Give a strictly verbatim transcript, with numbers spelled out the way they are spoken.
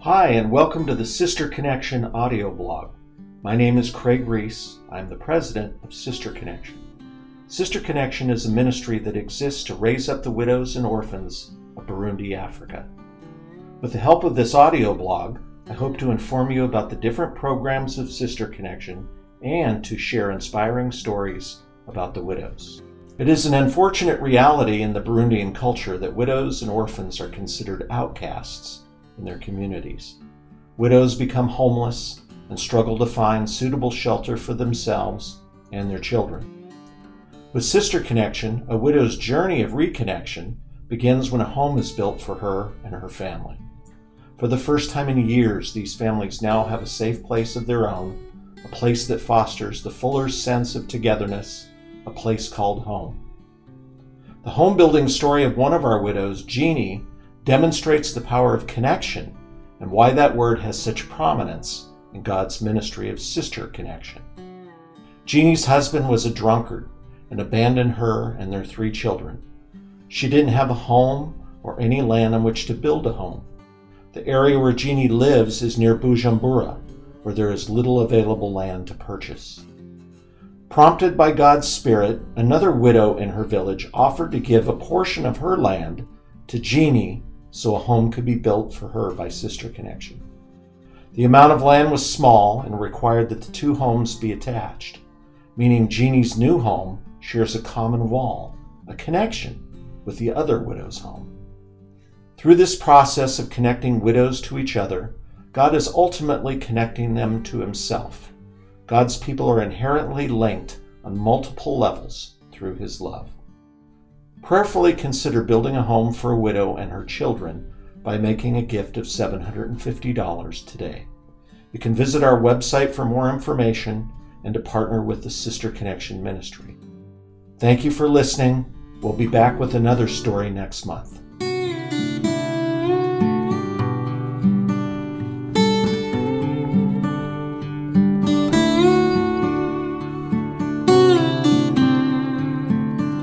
Hi, and welcome to the Sister Connection audio blog. My name is Craig Reese. I'm the president of Sister Connection. Sister Connection is a ministry that exists to raise up the widows and orphans of Burundi, Africa. With the help of this audio blog, I hope to inform you about the different programs of Sister Connection and to share inspiring stories about the widows. It is an unfortunate reality in the Burundian culture that widows and orphans are considered outcasts in their communities. Widows become homeless and struggle to find suitable shelter for themselves and their children. With Sister Connection, a widow's journey of reconnection begins when a home is built for her and her family. For the first time in years, these families now have a safe place of their own, a place that fosters the fuller sense of togetherness, a place called home. The home building story of one of our widows, Jeannie, demonstrates the power of connection and why that word has such prominence in God's ministry of Sister Connection. Jeannie's husband was a drunkard and abandoned her and their three children. She didn't have a home or any land on which to build a home. The area where Jeannie lives is near Bujumbura, where there is little available land to purchase. Prompted by God's Spirit, another widow in her village offered to give a portion of her land to Jeannie so a home could be built for her by Sister Connection. The amount of land was small and required that the two homes be attached, meaning Jeannie's new home shares a common wall, a connection with the other widow's home. Through this process of connecting widows to each other, God is ultimately connecting them to Himself. God's people are inherently linked on multiple levels through His love. Prayerfully consider building a home for a widow and her children by making a gift of seven hundred fifty dollars today. You can visit our website for more information and to partner with the Sister Connection Ministry. Thank you for listening. We'll be back with another story next month.